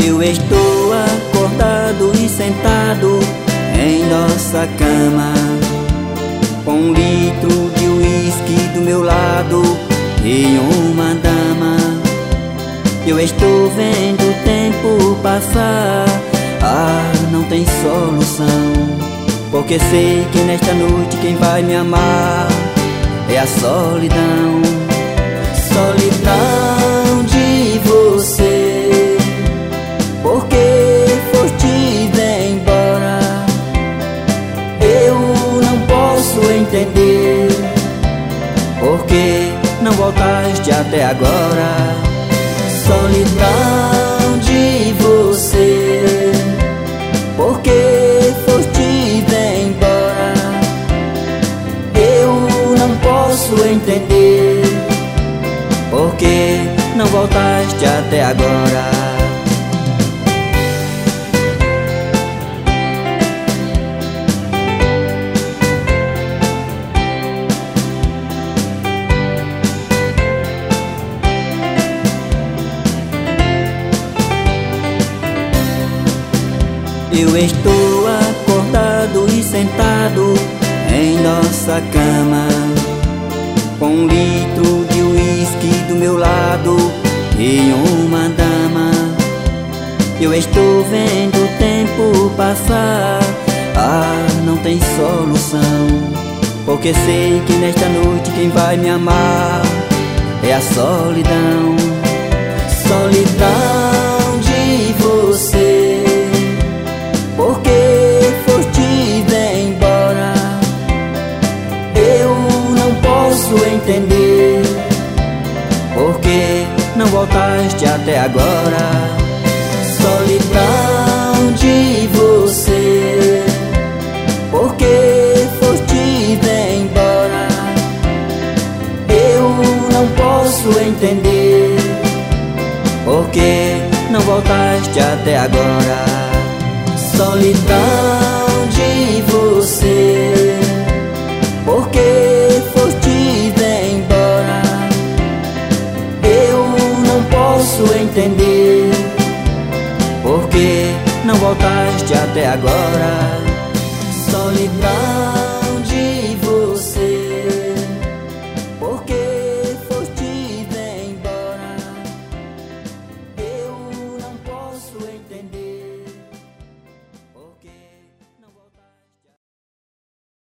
Eu estou acordado e sentado em nossa cama, com um litro de uísque do meu lado e uma dama. Eu estou vendo o tempo passar, não tem solução, porque sei que nesta noite quem vai me amar é a solidão. Solidão de você, porque foste embora. Eu não posso entender porque não voltaste até agora. Solidão de você, porque foste embora. Eu não posso entender porque não voltaste até agora. Eu estou acordado e sentado em nossa cama, com um litro de uísque do meu lado e uma dama. Eu estou vendo o tempo passar, não tem solução, porque sei que nesta noite quem vai me amar é a solidão. Solidão de você, porque foste embora. Eu não posso entender porque não voltaste até agora. Solidão de você, porque foste embora. Eu não posso entender porque não voltaste até agora. Solidão de você, porque foste embora. Eu não posso entender porque não voltaste até agora. Solidão